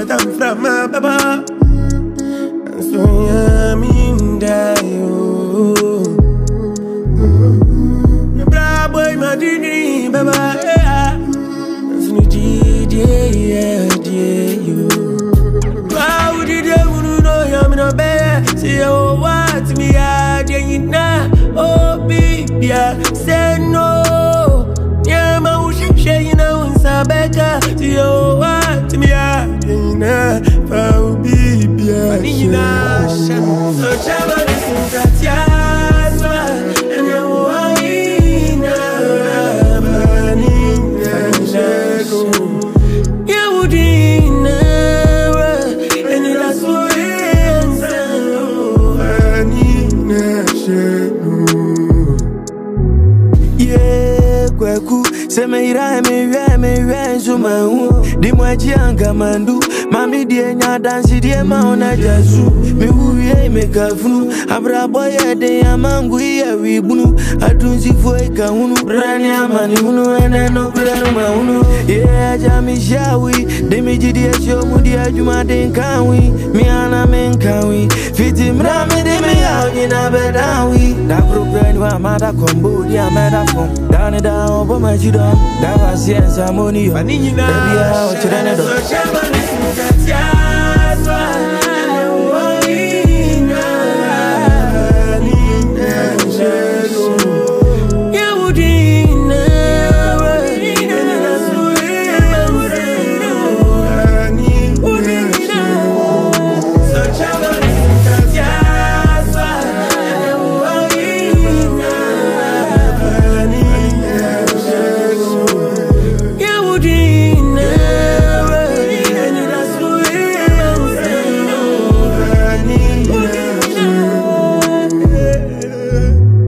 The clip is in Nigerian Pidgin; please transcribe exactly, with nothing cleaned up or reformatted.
but I'm from my baba. And so I'm in there, yo. Bra boy, my dream, baba, yeah. And so you did, yeah, yeah, yo. How did you know I'm in a bed? Say, oh, what me, I didn't know. Oh, baby, say no. Yeah, my shit, you know, in Sabeka. Say, oh, what me, I didn't know. Oh, baby, I know. So, Chama, listen, Tatiana. And you are in a burning. You would in and that's what it is. Yeah, Kwaku, Semeira, me, me, me, so my own. Dimwajianga Mandu, Mammy, dear, dancy, dear Mauna Jazu, me who ye make a flu, Abra boy, de Amangui, we blue, I don't see for a Kahunu, Rania Manuno, and I know Mauno, yeah, Jammy Shawi, Demiji, dear show, Mudia Jumatin Kawi, Miana Men Kawi, Fitim Rami, de me out in Abedawi, that program, Mada Cambodia, Madafon, down and down, over my children, that was yes, I'm only, Vanilla, Children, so Chama, listen, Tatiana.